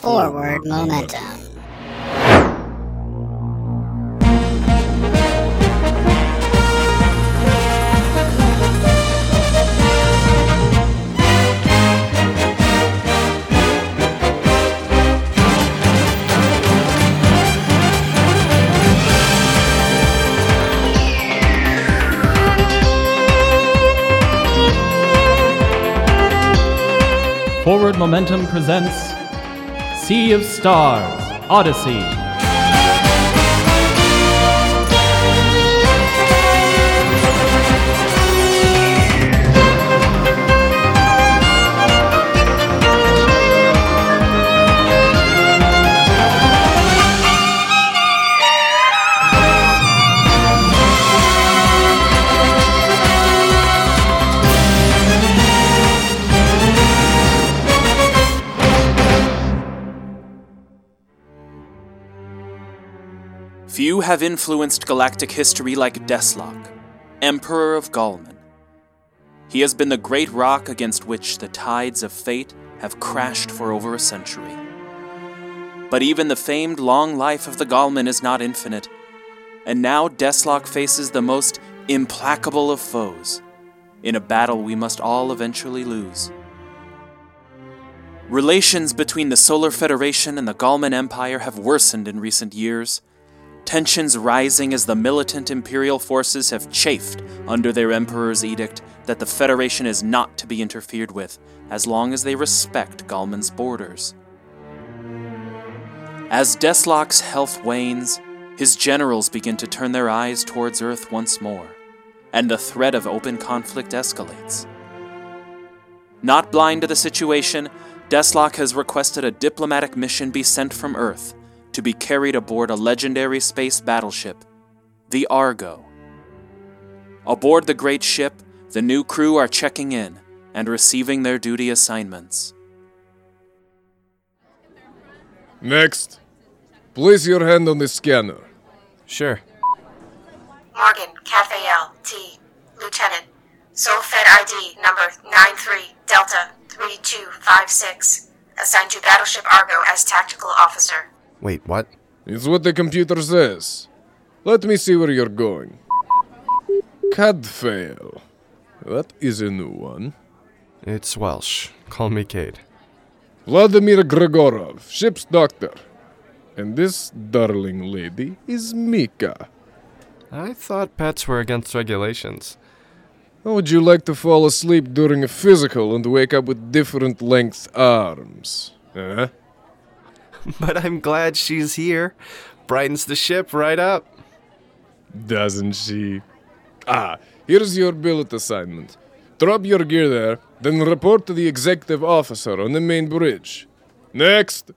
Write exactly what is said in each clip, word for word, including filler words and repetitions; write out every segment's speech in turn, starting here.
Forward Momentum. Forward Momentum presents Sea of Stars, Odyssey. Few have influenced galactic history like Deslok, Emperor of Galman. He has been the great rock against which the tides of fate have crashed for over a century. But even the famed long life of the Galman is not infinite, and now Deslok faces the most implacable of foes, in a battle we must all eventually lose. Relations between the Solar Federation and the Galman Empire have worsened in recent years, tensions rising as the militant Imperial forces have chafed under their Emperor's edict that the Federation is not to be interfered with as long as they respect Galman's borders. As Deslok's health wanes, his generals begin to turn their eyes towards Earth once more, and the threat of open conflict escalates. Not blind to the situation, Deslok has requested a diplomatic mission be sent from Earth to be carried aboard a legendary space battleship, the Argo. Aboard the great ship, the new crew are checking in and receiving their duty assignments. Next, place your hand on the scanner. Sure. Morgan, Cathael, T, Lieutenant, Solfed I D number nine three Delta three two five six, assigned to Battleship Argo as Tactical Officer. Wait, what? It's what the computer says. Let me see where you're going. Cadfael. That is a new one. It's Welsh. Call me Cade. Vladimir Gregorov, ship's doctor. And this darling lady is Mika. I thought pets were against regulations. How would you like to fall asleep during a physical and wake up with different length arms? Huh? But I'm glad she's here. Brightens the ship right up. Doesn't she? Ah, here's your billet assignment. Drop your gear there, then report to the executive officer on the main bridge. Next!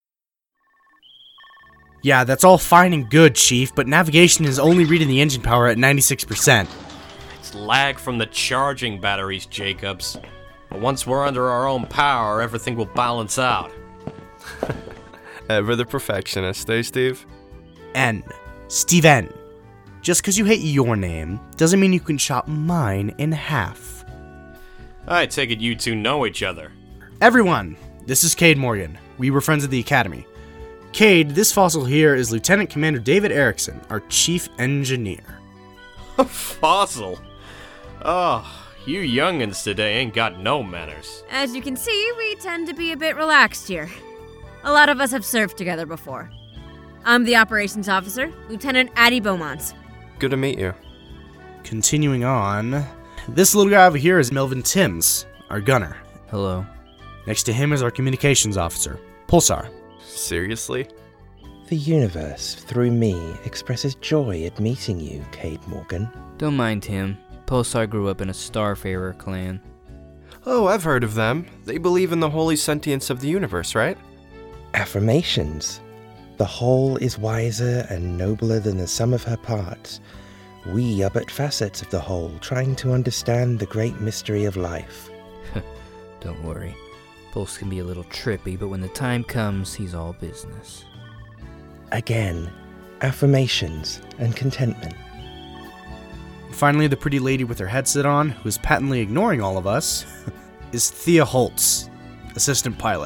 Yeah, that's all fine and good, Chief, but navigation is only reading the engine power at ninety-six percent. It's lag from the charging batteries, Jacobs. But once we're under our own power, everything will balance out. Ever the perfectionist, eh, Steve? N. Steve N. Just because you hate your name doesn't mean you can chop mine in half. I take it you two know each other. Everyone, this is Cade Morgan. We were friends at the Academy. Cade, this fossil here is Lieutenant Commander David Erickson, our Chief Engineer. A fossil? Oh, you youngins today ain't got no manners. As you can see, we tend to be a bit relaxed here. A lot of us have served together before. I'm the operations officer, Lieutenant Addie Beaumont. Good to meet you. Continuing on, this little guy over here is Melvin Timms, our gunner. Hello. Next to him is our communications officer, Pulsar. Seriously? The universe, through me, expresses joy at meeting you, Cade Morgan. Don't mind him. Pulsar grew up in a Starfarer clan. Oh, I've heard of them. They believe in the holy sentience of the universe, right? Affirmations. The whole is wiser and nobler than the sum of her parts. We are but facets of the whole, trying to understand the great mystery of life. Don't worry. Pulse can be a little trippy, but when the time comes, he's all business. Again, affirmations and contentment. And finally, the pretty lady with her headset on, who is patently ignoring all of us, is Thea Holtz, assistant pilot.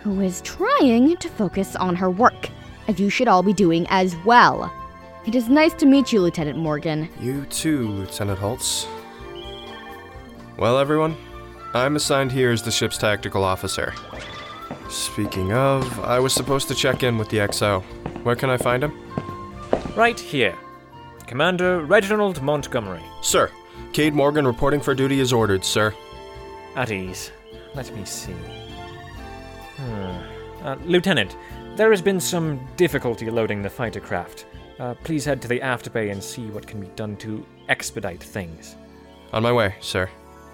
who is trying to focus on her work, as you should all be doing as well. It is nice to meet you, Lieutenant Morgan. You too, Lieutenant Holtz. Well, everyone, I'm assigned here as the ship's tactical officer. Speaking of, I was supposed to check in with the X O. Where can I find him? Right here. Commander Reginald Montgomery. Sir, Cade Morgan reporting for duty as ordered, sir. At ease. Let me see. Hmm. Uh, Lieutenant, there has been some difficulty loading the fighter craft. Uh, please head to the afterbay and see what can be done to expedite things. On my way, sir.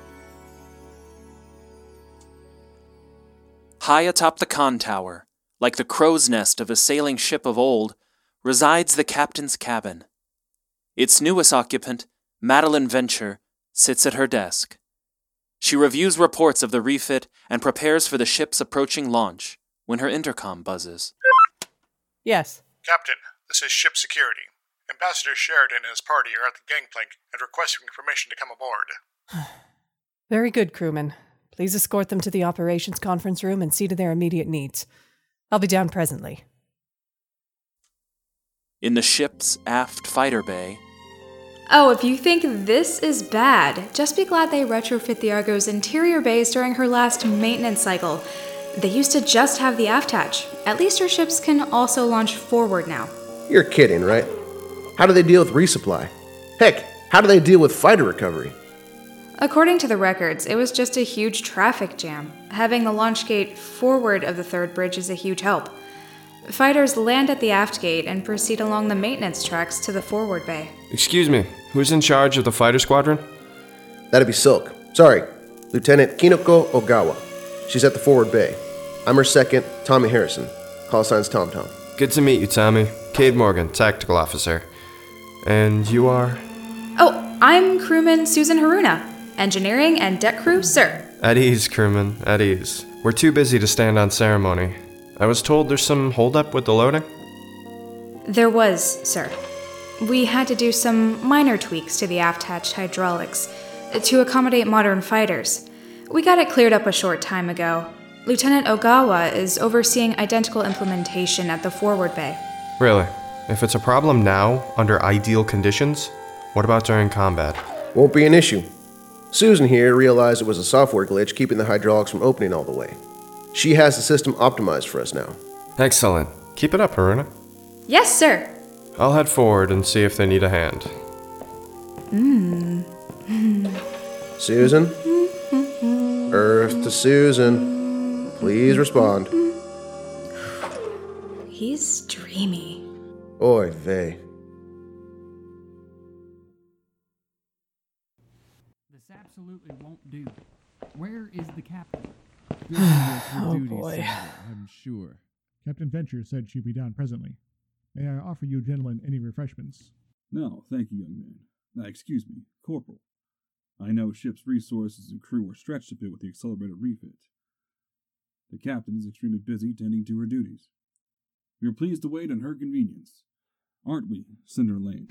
High atop the con tower, like the crow's nest of a sailing ship of old, resides the captain's cabin. Its newest occupant, Madeline Venture, sits at her desk. She reviews reports of the refit and prepares for the ship's approaching launch when her intercom buzzes. Yes. Captain, this is ship security. Ambassador Sheridan and his party are at the gangplank and requesting permission to come aboard. Very good, crewman. Please escort them to the operations conference room and see to their immediate needs. I'll be down presently. In the ship's aft fighter bay... Oh, if you think this is bad, just be glad they retrofit the Argo's interior bays during her last maintenance cycle. They used to just have the aft hatch. At least her ships can also launch forward now. You're kidding, right? How do they deal with resupply? Heck, how do they deal with fighter recovery? According to the records, it was just a huge traffic jam. Having the launch gate forward of the third bridge is a huge help. Fighters land at the aft gate and proceed along the maintenance tracks to the forward bay. Excuse me, who's in charge of the fighter squadron? That'd be Silk. Sorry, Lieutenant Kinoko Ogawa. She's at the forward bay. I'm her second, Tommy Harrison. Call signs Tom Tom. Good to meet you, Tommy. Cade Morgan, tactical officer. And you are? Oh, I'm crewman Susan Haruna. Engineering and deck crew, sir. At ease, crewman, at ease. We're too busy to stand on ceremony. I was told there's some holdup with the loading? There was, sir. We had to do some minor tweaks to the aft hatch hydraulics to accommodate modern fighters. We got it cleared up a short time ago. Lieutenant Ogawa is overseeing identical implementation at the forward bay. Really? If it's a problem now, under ideal conditions, what about during combat? Won't be an issue. Susan here realized it was a software glitch keeping the hydraulics from opening all the way. She has the system optimized for us now. Excellent. Keep it up, Haruna. Yes, sir. I'll head forward and see if they need a hand. Hmm. Susan? Earth to Susan. Please respond. He's dreamy. Oy vey. Absolutely won't do. Where is the captain? Oh boy. I'm sure. Captain Venture said she'd be down presently. May I offer you gentlemen any refreshments? No, thank you, young man. Now, excuse me, Corporal. I know ship's resources and crew are stretched a bit with the accelerated refit. The captain is extremely busy tending to her duties. We are pleased to wait on her convenience. Aren't we, Senator Lane?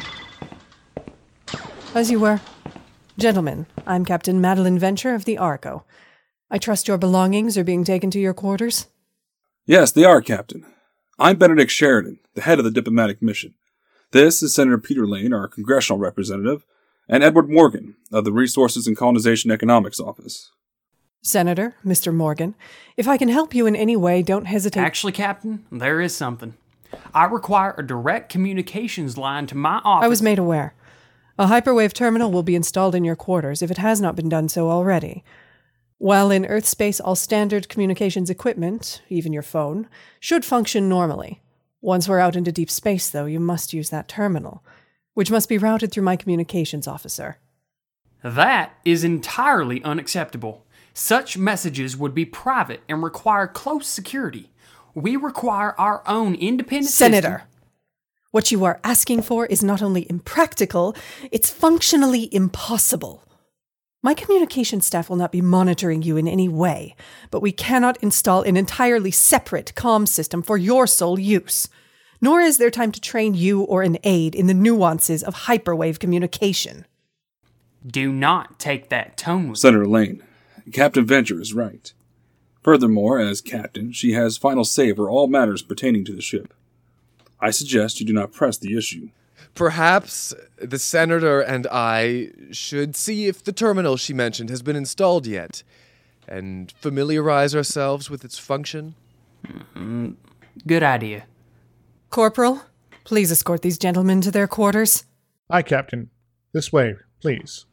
As you were. Gentlemen, I'm Captain Madeline Venture of the Argo. I trust your belongings are being taken to your quarters? Yes, they are, Captain. I'm Benedict Sheridan, the head of the diplomatic mission. This is Senator Peter Lane, our congressional representative, and Edward Morgan, of the Resources and Colonization Economics Office. Senator, Mister Morgan, if I can help you in any way, don't hesitate. Actually, Captain, there is something. I require a direct communications line to my office. I was made aware. A hyperwave terminal will be installed in your quarters if it has not been done so already. While in Earth space, all standard communications equipment, even your phone, should function normally. Once we're out into deep space, though, you must use that terminal, which must be routed through my communications officer. That is entirely unacceptable. Such messages would be private and require close security. We require our own independent Senator! system. What you are asking for is not only impractical, it's functionally impossible. My communication staff will not be monitoring you in any way, but we cannot install an entirely separate comm system for your sole use. Nor is there time to train you or an aide in the nuances of hyperwave communication. Do not take that tone with Senator Lane, Captain Venture is right. Furthermore, as captain, she has final say over all matters pertaining to the ship. I suggest you do not press the issue. Perhaps the senator and I should see if the terminal she mentioned has been installed yet, and familiarize ourselves with its function. Mm-hmm. Good idea. Corporal, please escort these gentlemen to their quarters. Aye, Captain. This way, please.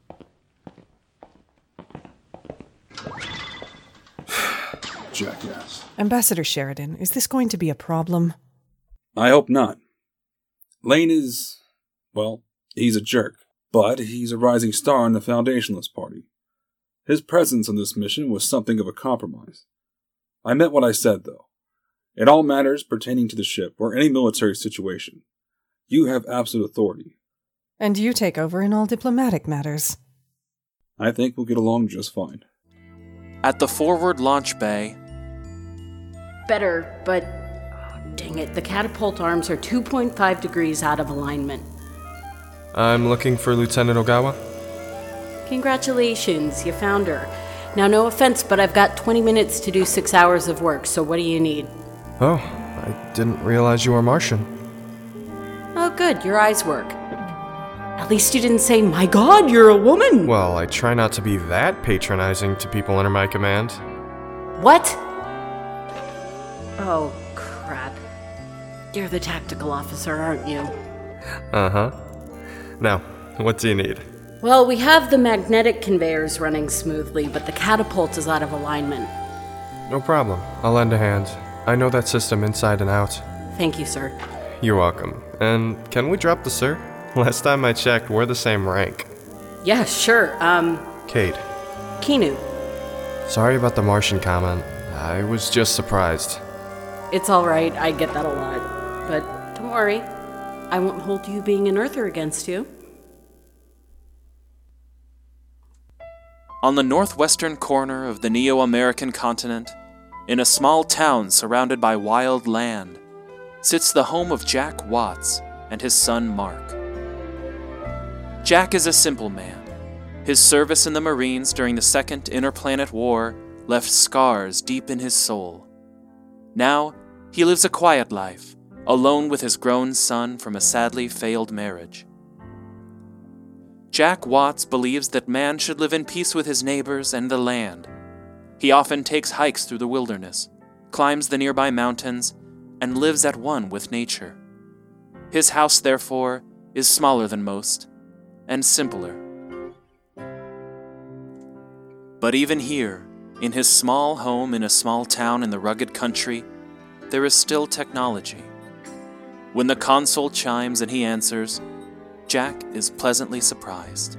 Jackass. Ambassador Sheridan, is this going to be a problem? I hope not. Lane is, well, he's a jerk, but he's a rising star in the Foundationalist Party. His presence on this mission was something of a compromise. I meant what I said, though. In all matters pertaining to the ship or any military situation, you have absolute authority. And you take over in all diplomatic matters. I think we'll get along just fine. At the forward launch bay... Better, but... Oh, dang it, the catapult arms are two point five degrees out of alignment. I'm looking for Lieutenant Ogawa. Congratulations, you found her. Now, no offense, but I've got twenty minutes to do six hours of work, so what do you need? Oh, I didn't realize you were Martian. Oh, good, your eyes work. At least you didn't say, my god, you're a woman! Well, I try not to be that patronizing to people under my command. What? Oh, crap. You're the tactical officer, aren't you? Uh-huh. Now, what do you need? Well, we have the magnetic conveyors running smoothly, but the catapult is out of alignment. No problem. I'll lend a hand. I know that system inside and out. Thank you, sir. You're welcome. And can we drop the sir? Last time I checked, we're the same rank. Yeah, sure. Um... Cade. Keanu. Sorry about the Martian comment. I was just surprised. It's alright, I get that a lot. But don't worry. I won't hold you being an Earther against you. On the northwestern corner of the Neo-American continent, in a small town surrounded by wild land, sits the home of Jack Watts and his son Mark. Jack is a simple man. His service in the Marines during the Second Interplanet War left scars deep in his soul. Now, he lives a quiet life, alone with his grown son from a sadly failed marriage. Jack Watts believes that man should live in peace with his neighbors and the land. He often takes hikes through the wilderness, climbs the nearby mountains, and lives at one with nature. His house, therefore, is smaller than most, and simpler. But even here, in his small home in a small town in the rugged country, there is still technology. When the console chimes and he answers, Jack is pleasantly surprised.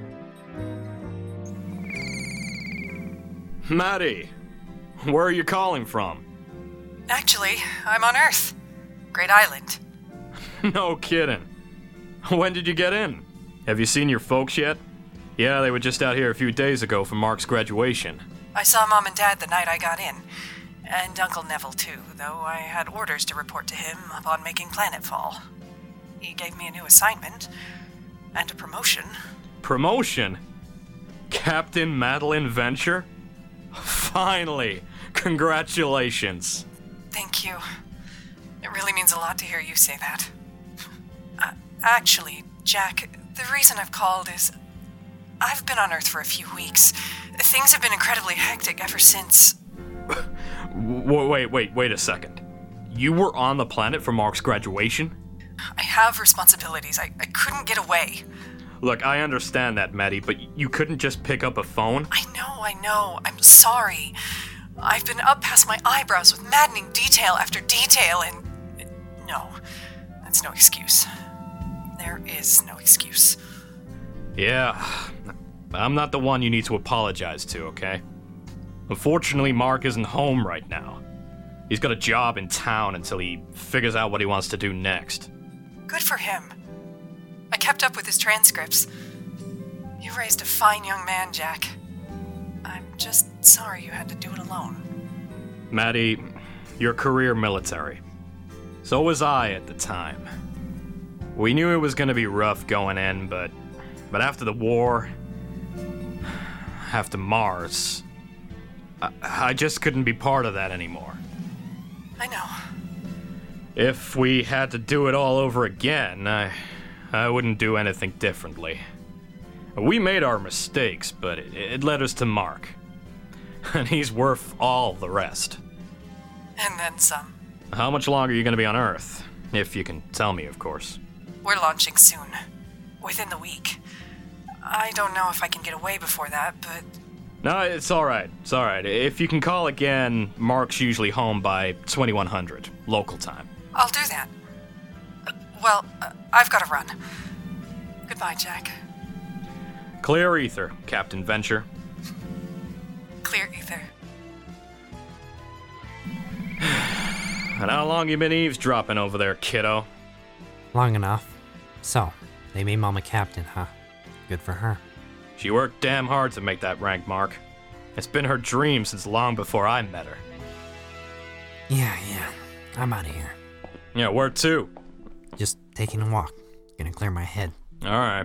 Maddie, where are you calling from? Actually, I'm on Earth. Great Island. No kidding. When did you get in? Have you seen your folks yet? Yeah, they were just out here a few days ago for Mark's graduation. I saw Mom and Dad the night I got in. And Uncle Neville, too, though I had orders to report to him upon making planetfall. He gave me a new assignment. And a promotion. Promotion? Captain Madeline Venture? Finally! Congratulations! Thank you. It really means a lot to hear you say that. Uh, actually, Jack, the reason I've called is... I've been on Earth for a few weeks. Things have been incredibly hectic ever since... wait, wait, wait a second. You were on the planet for Mark's graduation? I have responsibilities. I, I couldn't get away. Look, I understand that, Maddie, but you couldn't just pick up a phone? I know, I know. I'm sorry. I've been up past my eyebrows with maddening detail after detail, and... No, that's no excuse. There is no excuse. Yeah, I'm not the one you need to apologize to, okay? Unfortunately, Mark isn't home right now. He's got a job in town until he figures out what he wants to do next. Good for him. I kept up with his transcripts. You raised a fine young man, Jack. I'm just sorry you had to do it alone. Maddie, you're career military. So was I at the time. We knew it was going to be rough going in, but but after the war, after Mars, I, I just couldn't be part of that anymore. I know. If we had to do it all over again, I, I wouldn't do anything differently. We made our mistakes, but it, it led us to Mark. And he's worth all the rest. And then some. How much longer are you going to be on Earth? If you can tell me, of course. We're launching soon. Within the week. I don't know if I can get away before that, but... No, it's alright. It's alright. If you can call again, Mark's usually home by twenty-one hundred, local time. I'll do that. Uh, well, uh, I've got to run. Goodbye, Jack. Clear ether, Captain Venture. Clear ether. And how long you been eavesdropping over there, kiddo? Long enough. So, they made Mama captain, huh? Good for her. She worked damn hard to make that rank, Mark. It's been her dream since long before I met her. Yeah, yeah. I'm out of here. Yeah, where to? Just taking a walk. Gonna clear my head. Alright.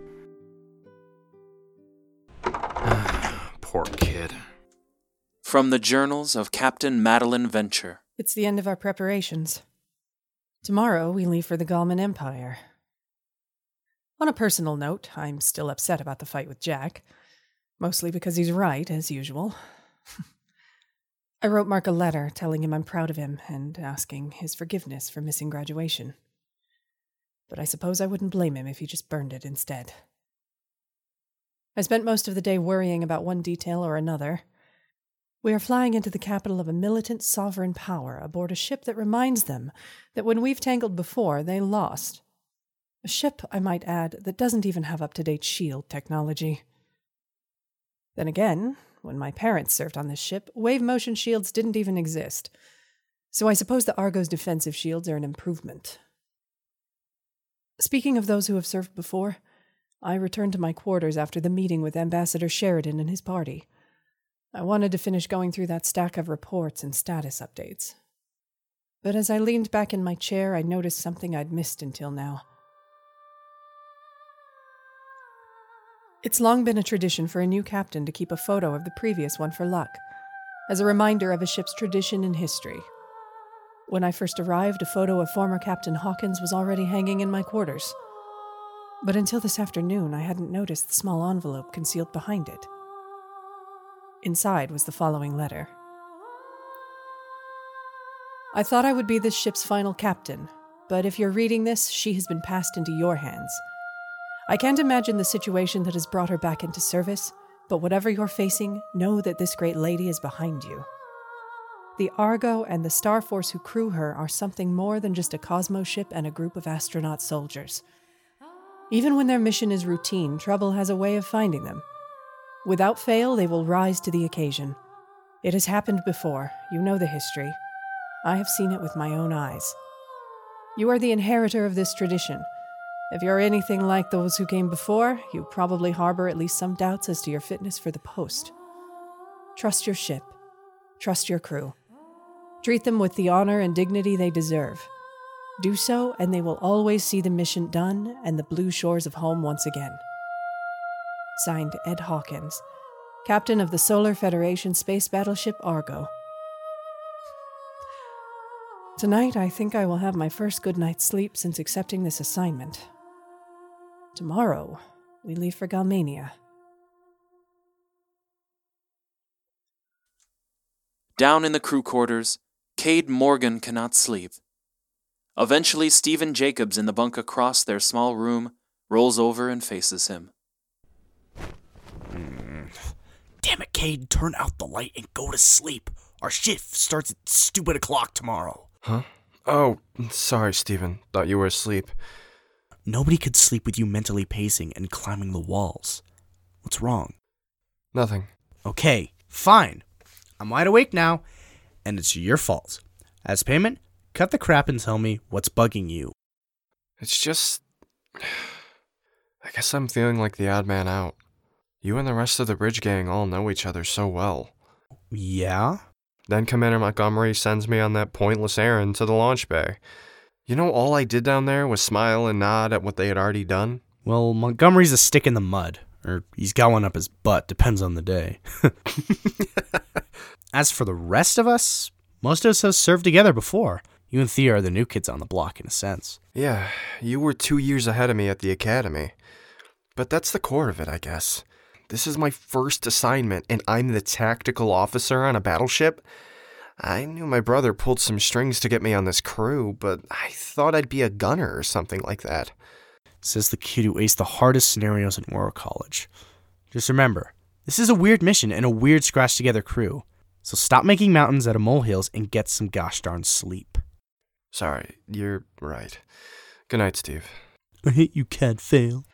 Poor kid. From the journals of Captain Madeline Venture. It's the end of our preparations. Tomorrow we leave for the Galman Empire. On a personal note, I'm still upset about the fight with Jack. Mostly because he's right, as usual. I wrote Mark a letter telling him I'm proud of him and asking his forgiveness for missing graduation. But I suppose I wouldn't blame him if he just burned it instead. I spent most of the day worrying about one detail or another. We are flying into the capital of a militant sovereign power aboard a ship that reminds them that when we've tangled before, they lost. A ship, I might add, that doesn't even have up-to-date shield technology. Then again, when my parents served on this ship, wave motion shields didn't even exist. So I suppose the Argo's defensive shields are an improvement. Speaking of those who have served before, I returned to my quarters after the meeting with Ambassador Sheridan and his party. I wanted to finish going through that stack of reports and status updates. But as I leaned back in my chair, I noticed something I'd missed until now. It's long been a tradition for a new captain to keep a photo of the previous one for luck, as a reminder of a ship's tradition and history. When I first arrived, a photo of former Captain Hawkins was already hanging in my quarters. But until this afternoon, I hadn't noticed the small envelope concealed behind it. Inside was the following letter. I thought I would be this ship's final captain, but if you're reading this, she has been passed into your hands. I can't imagine the situation that has brought her back into service, but whatever you're facing, know that this great lady is behind you. The Argo and the Star Force who crew her are something more than just a Cosmo ship and a group of astronaut soldiers. Even when their mission is routine, trouble has a way of finding them. Without fail, they will rise to the occasion. It has happened before. You know the history. I have seen it with my own eyes. You are the inheritor of this tradition. If you're anything like those who came before, you probably harbor at least some doubts as to your fitness for the post. Trust your ship. Trust your crew. Treat them with the honor and dignity they deserve. Do so, and they will always see the mission done and the blue shores of home once again. Signed, Ed Hawkins, Captain of the Solar Federation Space Battleship Argo. Tonight, I think I will have my first good night's sleep since accepting this assignment. Tomorrow, we leave for Galmania. Down in the crew quarters, Cade Morgan cannot sleep. Eventually, Stephen Jacobs in the bunk across their small room rolls over and faces him. Mm. Damn it, Cade, turn out the light and go to sleep. Our shift starts at stupid o'clock tomorrow. Huh? Oh, sorry, Stephen. Thought you were asleep. Nobody could sleep with you mentally pacing and climbing the walls. What's wrong? Nothing. Okay, fine. I'm wide awake now, and it's your fault. As payment, cut the crap and tell me what's bugging you. It's just... I guess I'm feeling like the odd man out. You and the rest of the bridge gang all know each other so well. Yeah? Then Commander Montgomery sends me on that pointless errand to the launch bay. You know, all I did down there was smile and nod at what they had already done? Well, Montgomery's a stick in the mud. Or he's got one up his butt, depends on the day. As for the rest of us, most of us have served together before. You and Thea are the new kids on the block, in a sense. Yeah, you were two years ahead of me at the academy. But that's the core of it, I guess. This is my first assignment, and I'm the tactical officer on a battleship. I knew my brother pulled some strings to get me on this crew, but I thought I'd be a gunner or something like that. Says the kid who aced the hardest scenarios in War College. Just remember, this is a weird mission and a weird scratched-together crew. So stop making mountains out of molehills and get some gosh darn sleep. Sorry, you're right. Good night, Steve. I hate you can't fail.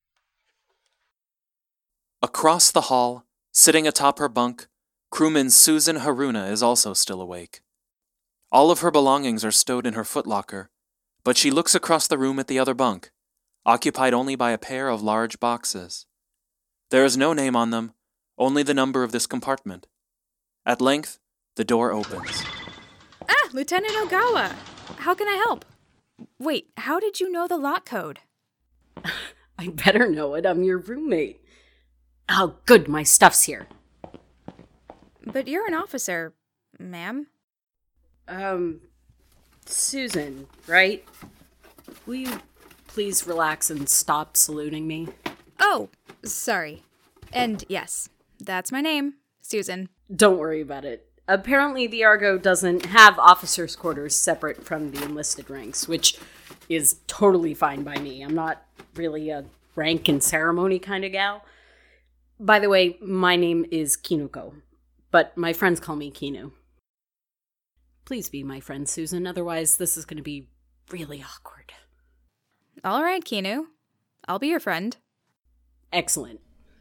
Across the hall, sitting atop her bunk, crewman Susan Haruna is also still awake. All of her belongings are stowed in her footlocker, but she looks across the room at the other bunk, occupied only by a pair of large boxes. There is no name on them, only the number of this compartment. At length, the door opens. Ah, Lieutenant Ogawa! How can I help? Wait, how did you know the lot code? I better know it. I'm your roommate. Oh, good, my stuff's here. But you're an officer, ma'am. Um, Susan, right? Will you please relax and stop saluting me? Oh, sorry. And yes, that's my name, Susan. Don't worry about it. Apparently the Argo doesn't have officers' quarters separate from the enlisted ranks, which is totally fine by me. I'm not really a rank and ceremony kind of gal. By the way, my name is Kinuko, but my friends call me Kinu. Please be my friend, Susan, otherwise this is going to be really awkward. All right, Kinu. I'll be your friend. Excellent.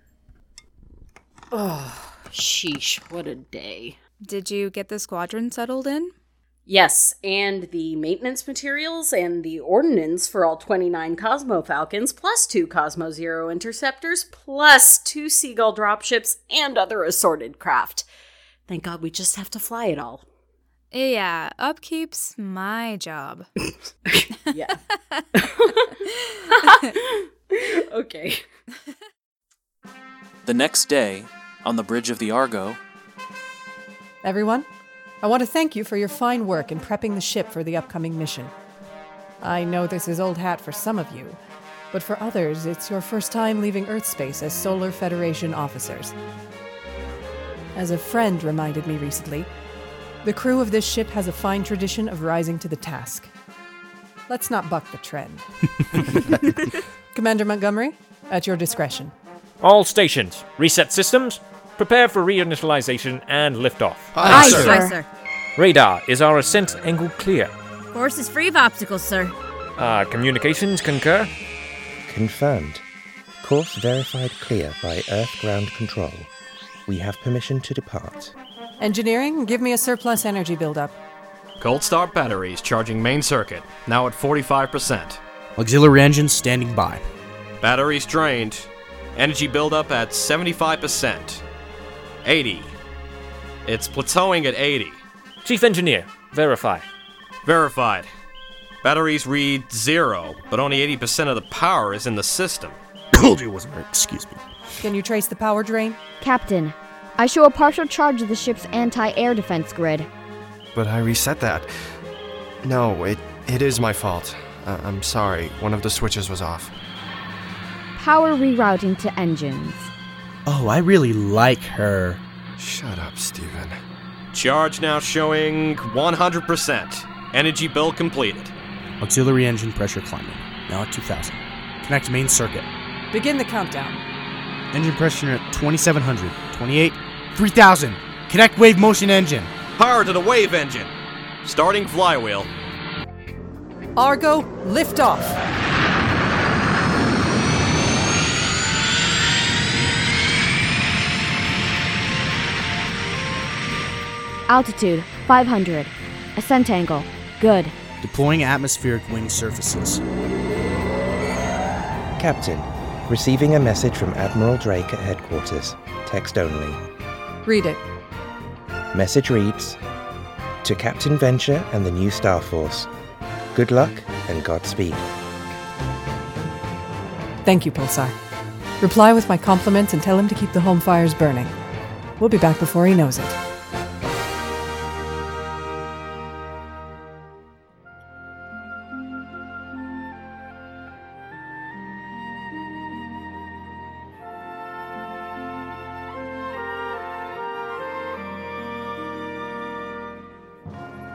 Oh, sheesh, what a day. Did you get the squadron settled in? Yes, and the maintenance materials and the ordnance for all twenty-nine Cosmo Falcons, plus two Cosmo Zero interceptors, plus two Seagull dropships, and other assorted craft. Thank God we just have to fly it all. Yeah, upkeep's my job. Yeah. Okay. The next day, on the bridge of the Argo... Everyone, I want to thank you for your fine work in prepping the ship for the upcoming mission. I know this is old hat for some of you, but for others, it's your first time leaving Earth space as Solar Federation officers. As a friend reminded me recently, the crew of this ship has a fine tradition of rising to the task. Let's not buck the trend. Commander Montgomery, at your discretion. All stations, reset systems, prepare for reinitialization and liftoff. Aye, sir. Aye, sir. Radar, is our ascent angle clear? Course is free of obstacles, sir. Uh, communications concur? Confirmed. Course verified clear by Earth Ground Control. We have permission to depart. Engineering, give me a surplus energy buildup. Cold start batteries charging main circuit, now at forty-five percent. Auxiliary engines standing by. Batteries drained. Energy buildup at seventy-five percent. eighty. It's plateauing at eighty. Chief Engineer, verify. Verified. Batteries read zero, but only eighty percent of the power is in the system. Told you it wasn't right, excuse me. Can you trace the power drain? Captain, I show a partial charge of the ship's anti-air defense grid. But I reset that. No, it it is my fault. Uh, I'm sorry, one of the switches was off. Power rerouting to engines. Oh, I really like her. Shut up, Steven. Charge now showing one hundred percent. Energy build completed. Auxiliary engine pressure climbing. Now at two thousand. Connect main circuit. Begin the countdown. Engine pressure at twenty-seven hundred. twenty-eight. three thousand. Connect wave motion engine. Power to the wave engine. Starting flywheel. Argo, lift off. Altitude, five hundred. Ascent angle, good. Deploying atmospheric wing surfaces. Captain, receiving a message from Admiral Drake at headquarters. Text only. Read it. Message reads, to Captain Venture and the new Star Force. Good luck and Godspeed. Thank you, Pulsar. Reply with my compliments and tell him to keep the home fires burning. We'll be back before he knows it.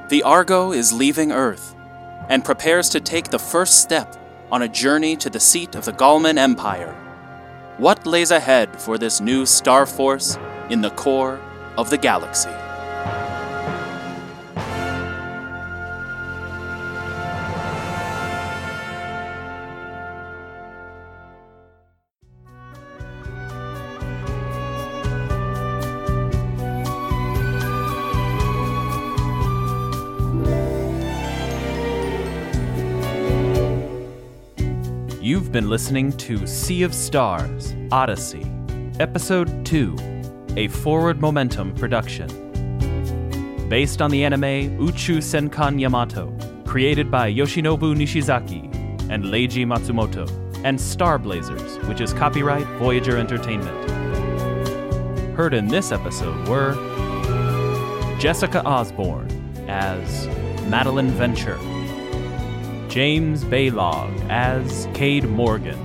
the Argo is leaving Earth and prepares to take the first step on a journey to the seat of the Galman Empire. What lays ahead for this new star force in the core of the galaxy? You've been listening to Sea of Stars, Odyssey, Episode two, a Forward Momentum production. Based on the anime Uchu Senkan Yamato, created by Yoshinobu Nishizaki and Leiji Matsumoto, and Star Blazers, which is copyright Voyager Entertainment. Heard in this episode were Jessica Osborne as Madeline Venture, James Baylog as Cade Morgan,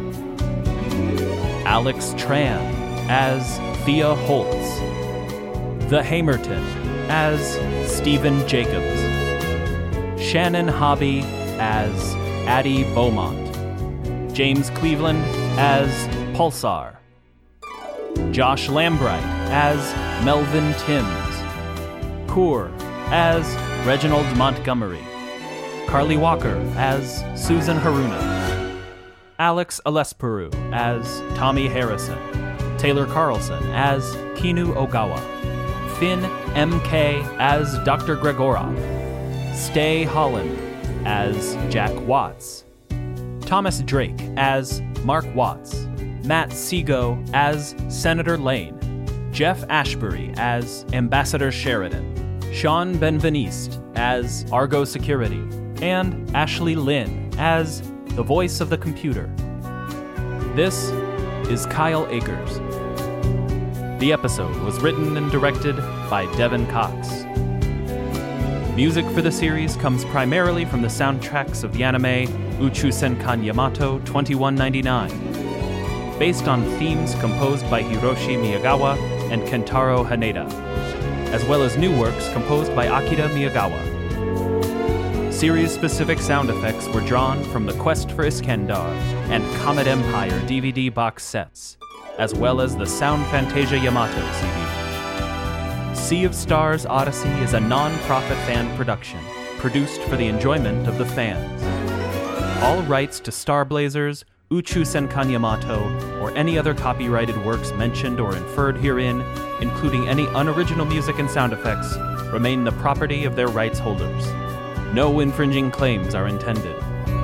Alex Tran as Thea Holtz, The Hamerton as Stephen Jacobs, Shannon Hobby as Addie Beaumont, James Cleveland as Pulsar, Josh Lambright as Melvin Timms, Coor as Reginald Montgomery, Carly Walker as Susan Haruna, Alex Alesperu as Tommy Harrison, Taylor Carlson as Kinu Ogawa, Finn M K as Doctor Gregorov, Stay Holland as Jack Watts, Thomas Drake as Mark Watts, Matt Sego as Senator Lane, Jeff Ashbury as Ambassador Sheridan, Sean Benveniste as Argo Security, and Ashley Lynn as the voice of the computer. This is Kyle Akers. The episode was written and directed by Devin Cox. Music for the series comes primarily from the soundtracks of the anime Uchu Senkan Yamato twenty-one ninety-nine, based on themes composed by Hiroshi Miyagawa and Kentaro Haneda, as well as new works composed by Akira Miyagawa. Series-specific sound effects were drawn from the Quest for Iskandar and Comet Empire D V D box sets, as well as the Sound Fantasia Yamato C D. Sea of Stars Odyssey is a non-profit fan production, produced for the enjoyment of the fans. All rights to Star Blazers, Uchu Senkan Yamato, or any other copyrighted works mentioned or inferred herein, including any unoriginal music and sound effects, remain the property of their rights holders. No infringing claims are intended.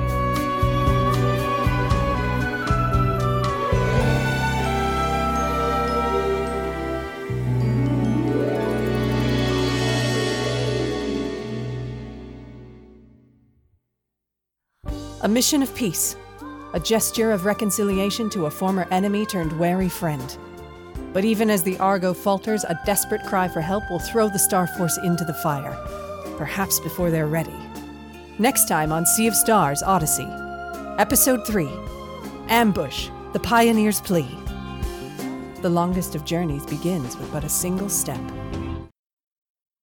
A mission of peace. A gesture of reconciliation to a former enemy turned wary friend. But even as the Argo falters, a desperate cry for help will throw the Star Force into the fire. Perhaps before they're ready. Next time on Sea of Stars Odyssey, Episode three, Ambush, the Pioneer's Plea. The longest of journeys begins with but a single step.